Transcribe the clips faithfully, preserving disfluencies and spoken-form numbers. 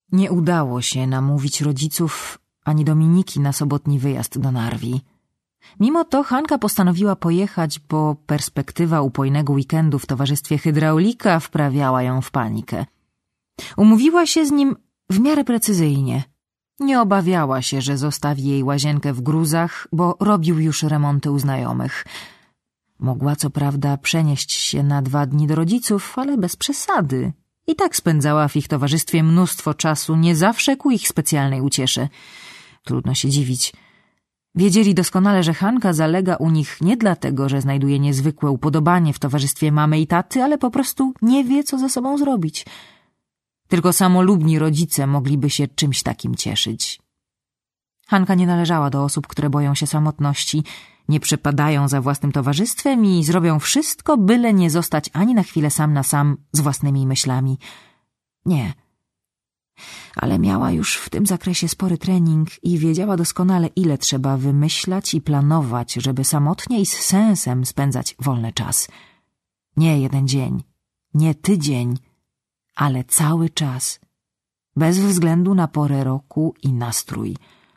Nie udało się namówić rodziców ani Dominiki na sobotni wyjazd do Narwi. Mimo to Hanka postanowiła pojechać, bo perspektywa upojnego weekendu w towarzystwie hydraulika wprawiała ją w panikę. Umówiła się z nim w miarę precyzyjnie. Nie obawiała się, że zostawi jej łazienkę w gruzach, bo robił już remonty u znajomych. Mogła co prawda przenieść się na dwa dni do rodziców, ale bez przesady. I tak spędzała w ich towarzystwie mnóstwo czasu, nie zawsze ku ich specjalnej uciesze. Trudno się dziwić. Wiedzieli doskonale, że Hanka zalega u nich nie dlatego, że znajduje niezwykłe upodobanie w towarzystwie mamy i taty, ale po prostu nie wie, co ze sobą zrobić. Tylko samolubni rodzice mogliby się czymś takim cieszyć. Hanka nie należała do osób, które boją się samotności, nie przepadają za własnym towarzystwem i zrobią wszystko, byle nie zostać ani na chwilę sam na sam z własnymi myślami. Nie. Ale miała już w tym zakresie spory trening i wiedziała doskonale, ile trzeba wymyślać i planować, żeby samotnie i z sensem spędzać wolny czas. Nie jeden dzień, nie tydzień, ale cały czas, bez względu na porę roku i nastrój.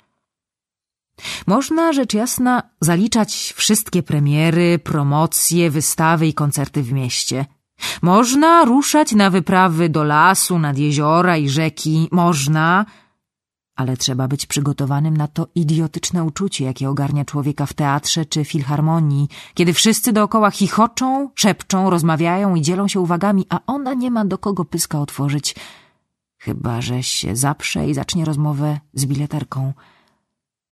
Można, rzecz jasna, zaliczać wszystkie premiery, promocje, wystawy i koncerty w mieście. Można ruszać na wyprawy do lasu, nad jeziora i rzeki. Można, ale trzeba być przygotowanym na to idiotyczne uczucie, jakie ogarnia człowieka w teatrze czy filharmonii, kiedy wszyscy dookoła chichoczą, szepczą, rozmawiają i dzielą się uwagami, a ona nie ma do kogo pyska otworzyć, chyba że się zaprze i zacznie rozmowę z bileterką.